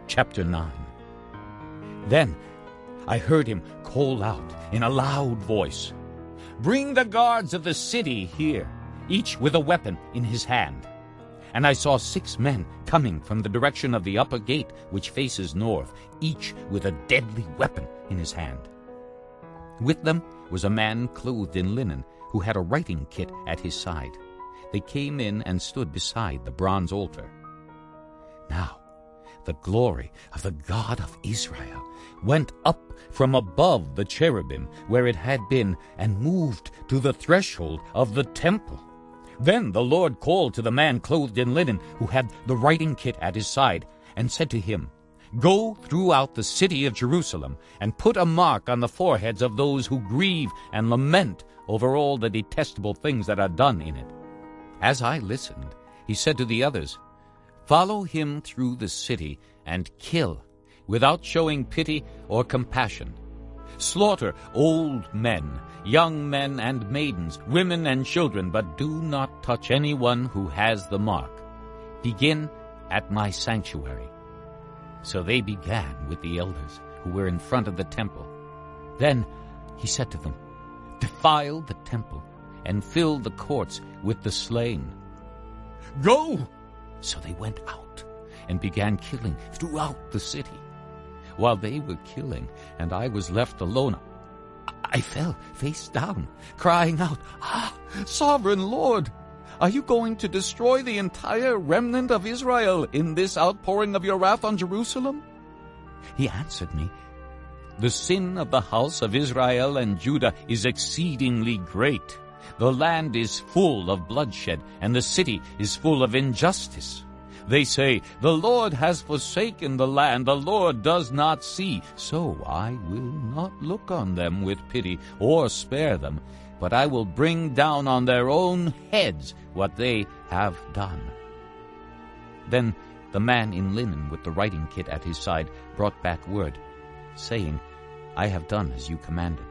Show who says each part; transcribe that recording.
Speaker 1: Chapter 9. Then I heard him call out in a loud voice, "Bring the guards of the city here, each with a weapon in his hand." And I saw 6 men coming from the direction of the upper gate, which faces north, each with a deadly weapon in his hand. With them was a man clothed in linen, who had a writing kit at his side. They came in and stood beside the bronze altar. Now the glory of the God of Israel went up from above the cherubim where it had been and moved to the threshold of the temple. Then the Lord called to the man clothed in linen who had the writing kit at his side and said to him, "Go throughout the city of Jerusalem and put a mark on the foreheads of those who grieve and lament over all the detestable things that are done in it." As I listened, he said to the others, "Follow him through the city and kill, without showing pity or compassion. Slaughter old men, young men and maidens, women and children, but do not touch anyone who has the mark. Begin at my sanctuary." So they began with the elders who were in front of the temple. Then he said to them, "Defile the temple and fill the courts with the slain. Go!" So they went out and began killing throughout the city. While they were killing and I was left alone, I fell face down, crying out, "Sovereign Lord, are you going to destroy the entire remnant of Israel in this outpouring of your wrath on Jerusalem?" He answered me, "The sin of the house of Israel and Judah is exceedingly great. The land is full of bloodshed, and the city is full of injustice. They say, 'The Lord has forsaken the land, the Lord does not see.' So I will not look on them with pity or spare them, but I will bring down on their own heads what they have done." Then the man in linen with the writing kit at his side brought back word, saying, "I have done as you commanded."